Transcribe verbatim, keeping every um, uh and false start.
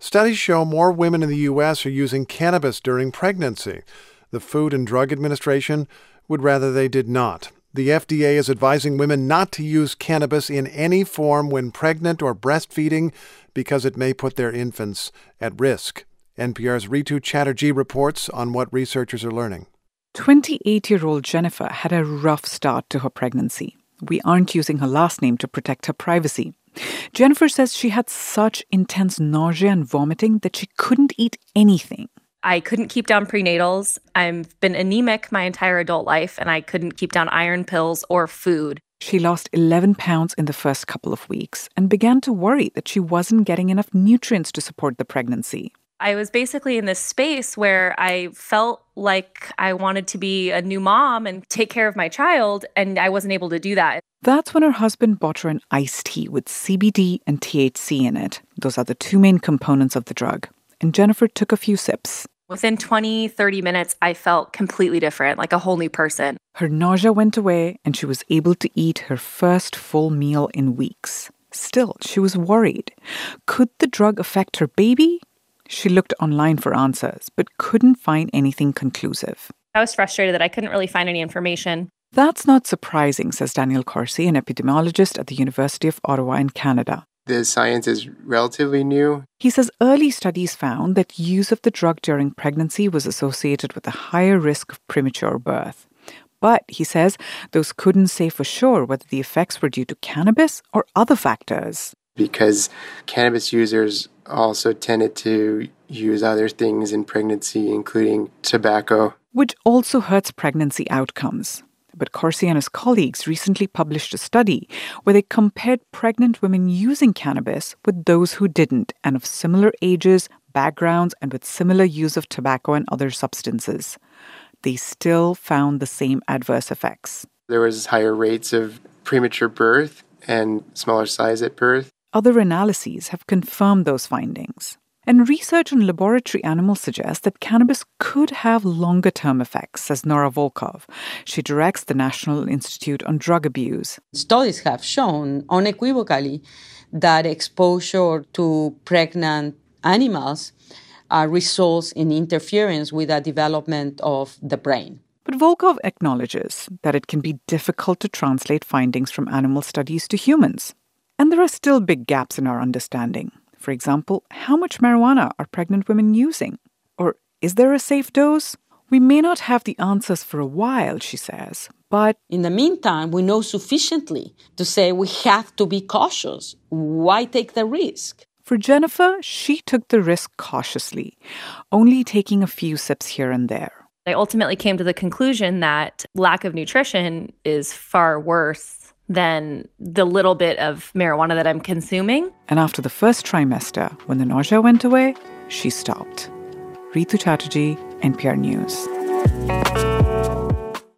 Studies show more women in the U S are using cannabis during pregnancy. The Food and Drug Administration would rather they did not. The F D A is advising women not to use cannabis in any form when pregnant or breastfeeding because it may put their infants at risk. N P R's Ritu Chatterjee reports on what researchers are learning. twenty-eight-year-old Jennifer had a rough start to her pregnancy. We aren't using her last name to protect her privacy. Jennifer says she had such intense nausea and vomiting that she couldn't eat anything. I couldn't keep down prenatals. I've been anemic my entire adult life, and I couldn't keep down iron pills or food. She lost eleven pounds in the first couple of weeks and began to worry that she wasn't getting enough nutrients to support the pregnancy. I was basically in this space where I felt like I wanted to be a new mom and take care of my child, and I wasn't able to do that. That's when her husband bought her an iced tea with C B D and T H C in it. Those are the two main components of the drug. And Jennifer took a few sips. Within twenty, thirty minutes, I felt completely different, like a whole new person. Her nausea went away, and she was able to eat her first full meal in weeks. Still, she was worried. Could the drug affect her baby? She looked online for answers, but couldn't find anything conclusive. I was frustrated that I couldn't really find any information. That's not surprising, says Daniel Corsi, an epidemiologist at the University of Ottawa in Canada. The science is relatively new. He says early studies found that use of the drug during pregnancy was associated with a higher risk of premature birth. But, he says, those couldn't say for sure whether the effects were due to cannabis or other factors. Because cannabis users also tended to use other things in pregnancy, including tobacco. Which also hurts pregnancy outcomes. But Corsi and his colleagues recently published a study where they compared pregnant women using cannabis with those who didn't, and of similar ages, backgrounds, and with similar use of tobacco and other substances. They still found the same adverse effects. There was higher rates of premature birth and smaller size at birth. Other analyses have confirmed those findings. And research on laboratory animals suggests that cannabis could have longer-term effects, says Nora Volkov. She directs the National Institute on Drug Abuse. Studies have shown unequivocally that exposure to pregnant animals uh, results in interference with the development of the brain. But Volkov acknowledges that it can be difficult to translate findings from animal studies to humans. And there are still big gaps in our understanding. For example, how much marijuana are pregnant women using? Or is there a safe dose? We may not have the answers for a while, she says, but in the meantime, we know sufficiently to say we have to be cautious. Why take the risk? For Jennifer, she took the risk cautiously, only taking a few sips here and there. I ultimately came to the conclusion that lack of nutrition is far worse than the little bit of marijuana that I'm consuming. And after the first trimester, when the nausea went away, she stopped. Ritu Chatterjee, N P R News.